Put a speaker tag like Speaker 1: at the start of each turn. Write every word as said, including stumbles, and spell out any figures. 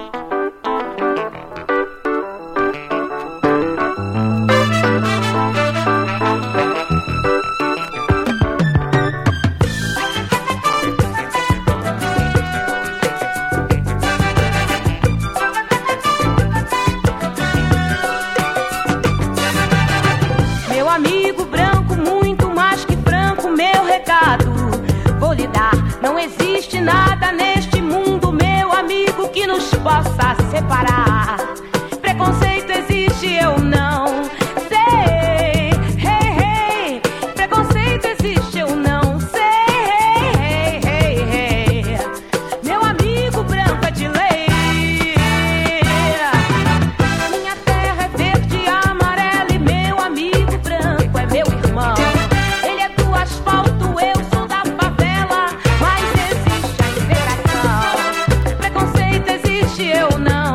Speaker 1: Não existe nada neste mundo, meu amigo, que nos possa separar. Preconceito existe, eu não sei. Hey, hey. Preconceito existe, eu não sei. Hey, hey, hey. Meu amigo branco é de lei. Minha terra é verde e amarela e meu amigo branco é meu irmão. Ele é do asfalto, eu sou da favela. Eu não